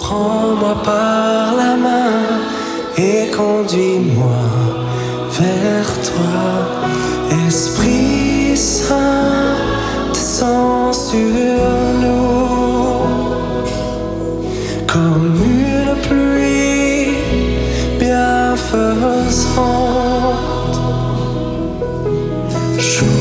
Prends-moi par la main et conduis-moi vers toi. Esprit Saint, descends sur nous comme une pluie bienfaisante.